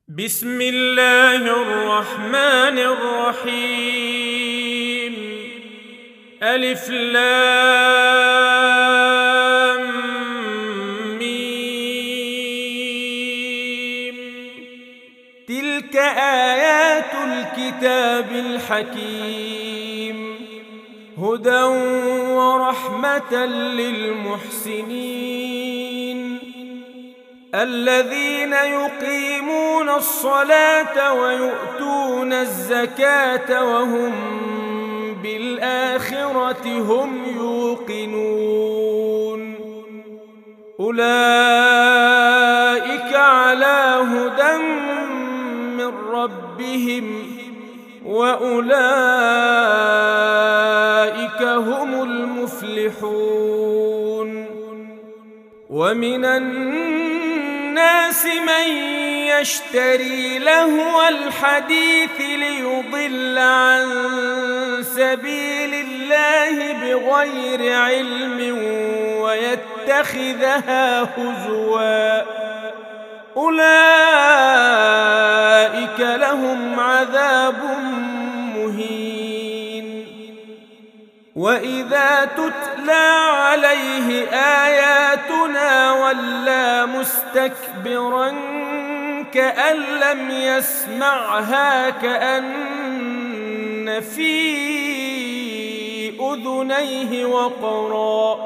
بسم الله الرحمن الرحيم. ألف لام ميم. تلك آيات الكتاب الحكيم، هدى ورحمة للمحسنين الذين يقيمون الصلاة ويؤتون الزكاة وهم بالآخرة هم يوقنون. أولئك على هدى من ربهم وأولئك هم المفلحون. ومن الناس من يشتري لهو الحديث ليضل عن سبيل الله بغير علم ويتخذها هزوا، أولئك لهم عذاب مهين. وإذا تتلى عليه آياتنا ولى مستكبرا كأن لم يسمعها كأن في أذنيه وقرا،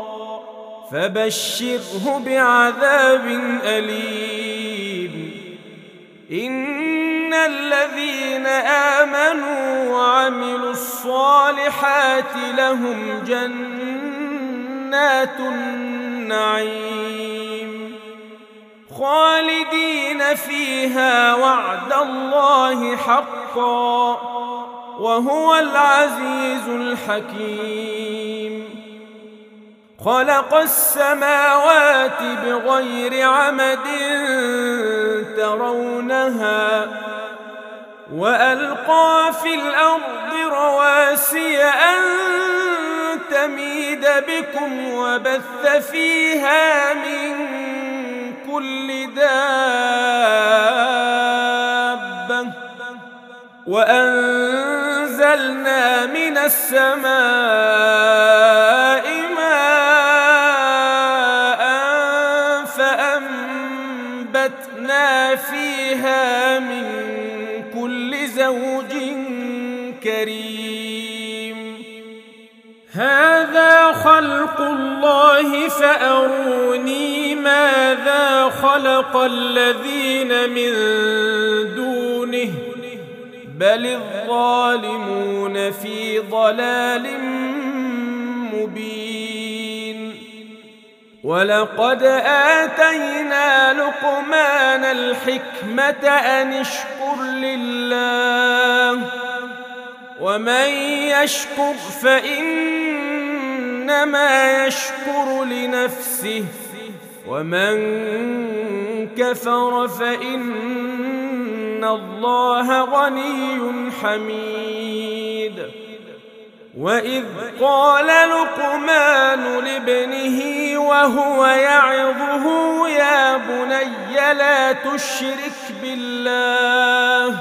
فبشره بعذاب أليم. إن الذين آمنوا وعملوا الصالحات لهم جنات النعيم خالدين فيها وعد الله حقا وهو العزيز الحكيم. خلق السماوات بغير عمد ترونها وألقى في الأرض رواسي أن تميد بكم وبث فيها من كل دابة وأنزلنا من السماء ماء فأنبتنا فيها من كل زوج كريم. هذا خلق الله فأروني ماذا خلق الذين من دونه بل الظالمون في ضلال مبين. ولقد آتينا لقمان الحكمة أن اشكر لله ومن يشكر فإنما يشكر لنفسه ومن كفر فإن الله غني حميد. وإذ قال لقمان لابنه وهو يعظه يا بني لا تشرك بالله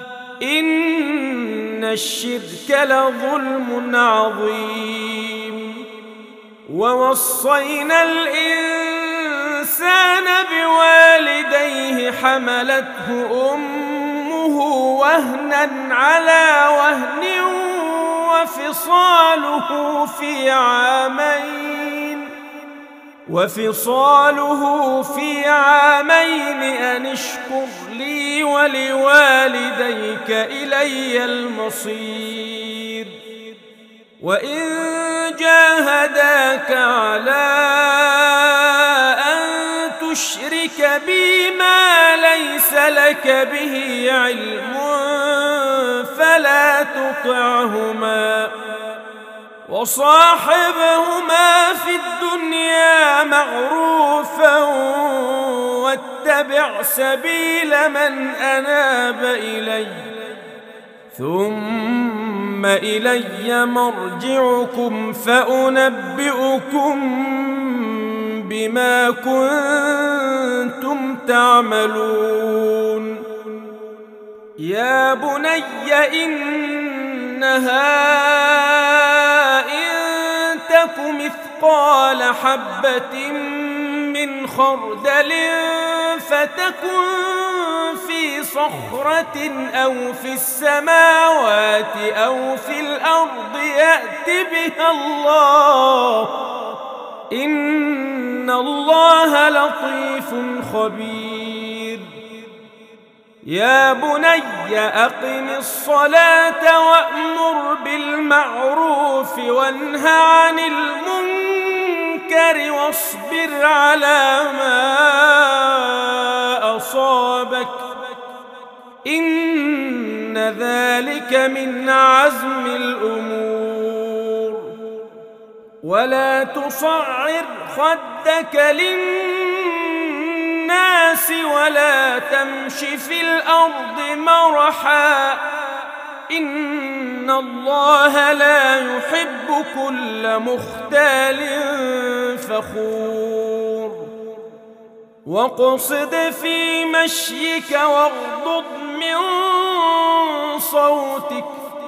إن الشرك لظلم عظيم. ووصينا الإنسان بوالديه حملته أمه وهنا على وهن وفصاله في عامين أن اشكر لي ولوالديك إلي المصير. وإن جاهداك على أن تشرك بي ما ليس لك به علم فلا تطعهما وصاحبهما في الدنيا معروفا واتبع سبيل من أناب إلي ثم إلي مرجعكم فأنبئكم بما كنتم تعملون. يا بني إنها إن تك مثقال حبة من خردل فتكن في صخرة أو في السماوات أو في الأرض يأت بها الله إن الله لطيف خبير يا بني أقم الصلاة وأمر بالمعروف وانه عن المنكر واصبر على ما أصابك إن ذلك من عزم الأمور ولا تصعر خدك للناس ولا تمش في الأرض مرحا إن الله لا يحب كل مختال فخور واقصد في مشيك واغضض من صوتك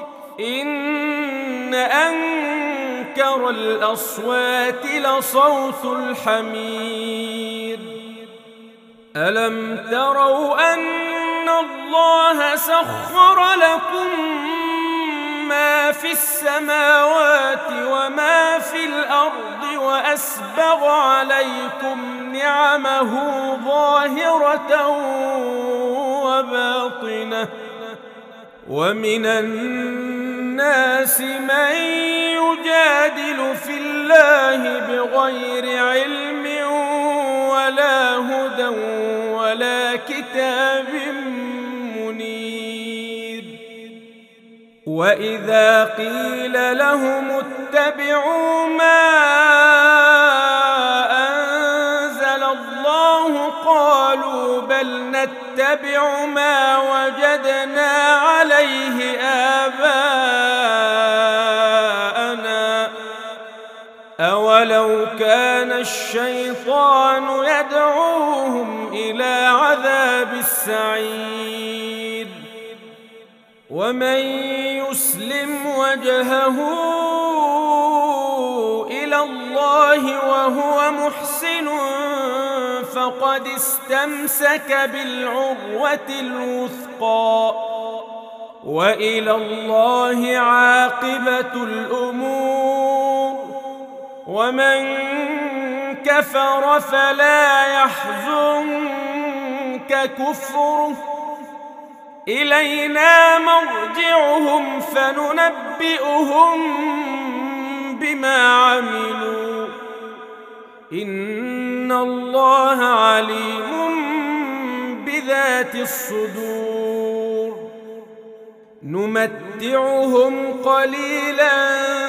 إن أنكر الأصوات لصوت الحمير ألم تروا أن الله سخر لكم ما في السماوات وما في الأرض وأسبغ عليكم نعمه ظاهرة وباطنة ومن الناس من يجادل في الله بغير علم ولا هدى ولا كتاب منير وإذا قيل لهم اتبعوا ما أنزل الله قالوا بل نتبع ما وجدنا عليه آباءنا أولو كان الشيطان يدعوهم إلى عذاب السعير ومن يسلم وجهه إلى الله وهو محسن فقد استمسك بالعروة الوثقى وإلى الله عاقبة الأمور ومن كفر فلا يحزنك كفره إلينا مرجعهم فننبئهم بما عملوا إن الله عليم بذات الصدور نمتعهم قليلا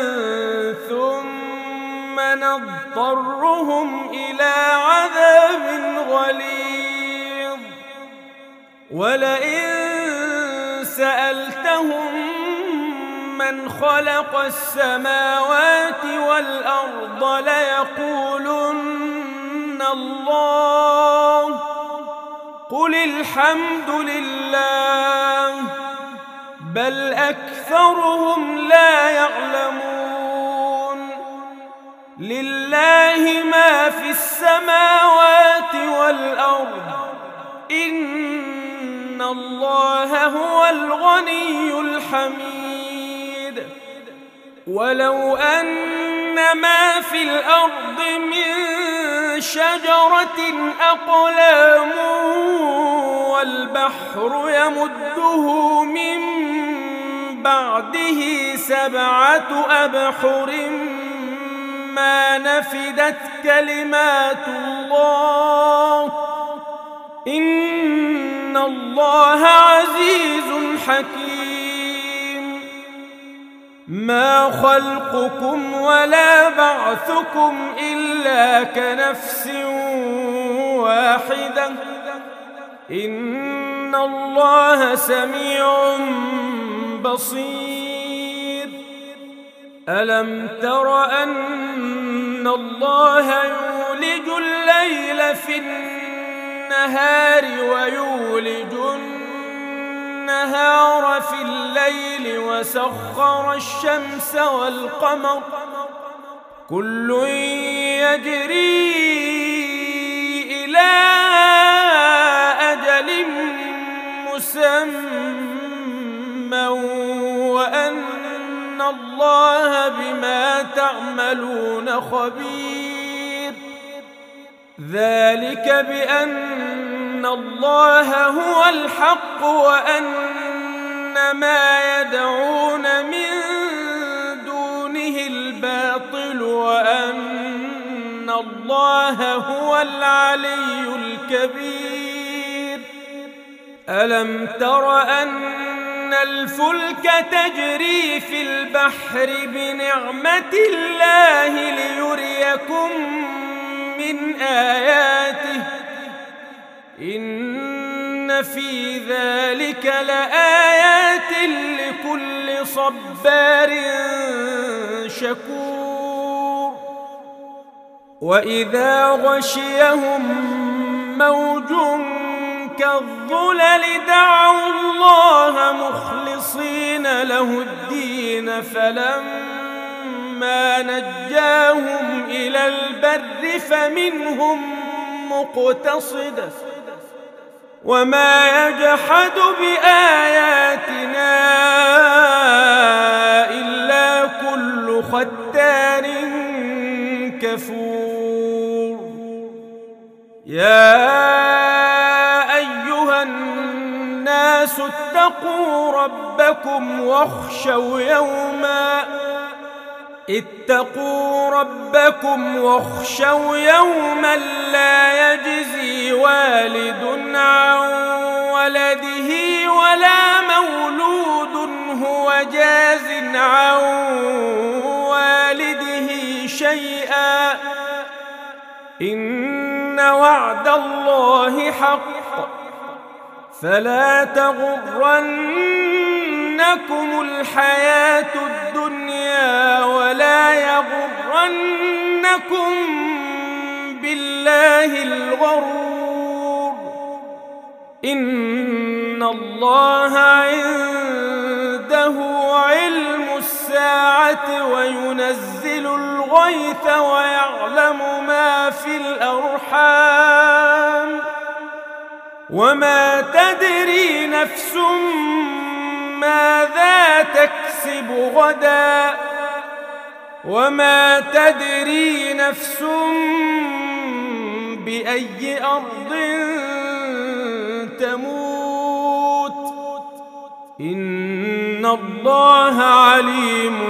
ثم نضطرهم إلى عذاب غليظ ولئن سألتهم من خلق السماوات والأرض ليقولن الله قل الحمد لله بل أكثرهم لا يعلمون لله ما في السماوات والأرض إن الله هو الغني الحميد ولو أن ما في الأرض من شجرة أقلام والبحر يمده من بعده 7 أبحر ما نفدت كلمات الله إن الله عزيز حكيم ما خلقكم ولا بعثكم إلا كنفس واحدة إن الله سميع بصير ألم تر أن الله يولج الليل في النهار ويولج النهار في الليل وسخر الشمس والقمر كل يجري إلى أجل مسمى وأن الله بما تعملون خبير. ذلك بأن الله هو الحق وأن ما يدعون من دونه الباطل وأن الله هو العلي الكبير. ألم تر أن الفلك تجري في البحر بنعمة الله ليريكم من آياته إن في ذلك لآيات لكل صبار شكور. وإذا غشيهم موج كالظلل دعوا الله مخلصين له الدين فلما نجاهم إلى البر فمنهم مقتصد وما يجحد بآياتنا إلا كل ختار كفور. يا أيها الناس اتقوا ربكم واخشوا يوما لا يجزي والد عن ولده ولا مولود هو جاز عن والده شيئا إن وعد الله حق فلا تغرنكم الحياة الدنيا ولا يغرنكم بالله الغرور. إن الله عنده علم الساعة وينزل الغيث ويعلم ما في الأرحام وما تدري نفس ماذا تكسب غدا وما تدري نفس بأي أرض تموت إن الله عليم